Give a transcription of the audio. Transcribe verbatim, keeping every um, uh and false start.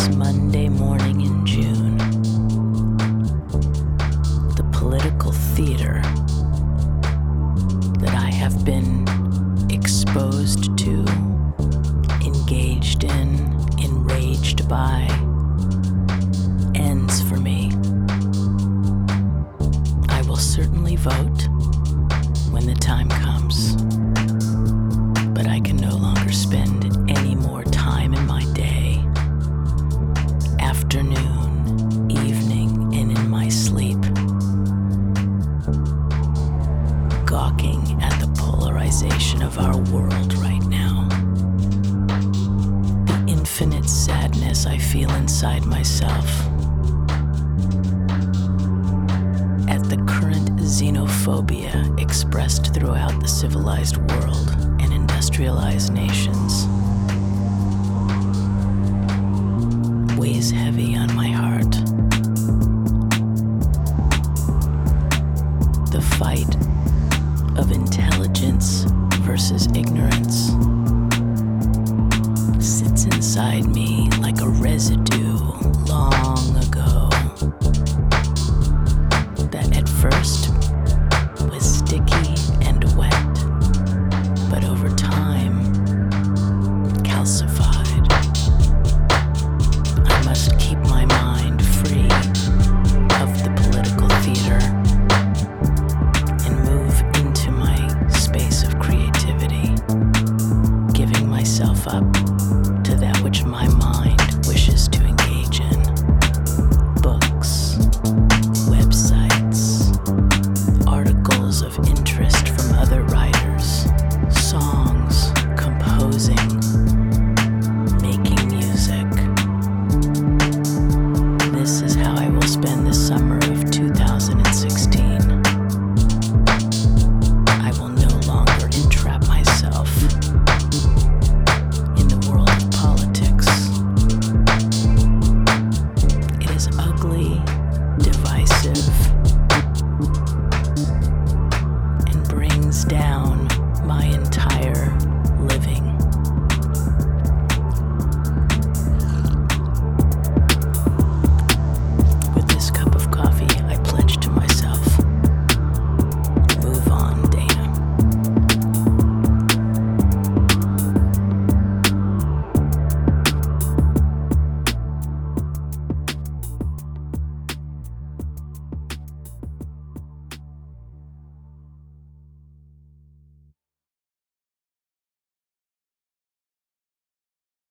this Monday morning in June, the political theater that I have been exposed to, engaged in, enraged by, ends for me. I will certainly vote when the time comes, but I can no longer spend any more time in my day, afternoon, evening, and in my sleep, gawking at the polarization of our world right now. The infinite sadness I feel inside myself at the current xenophobia expressed throughout the civilized world and industrialized nations weighs heavy on my heart. The fight of intelligence versus ignorance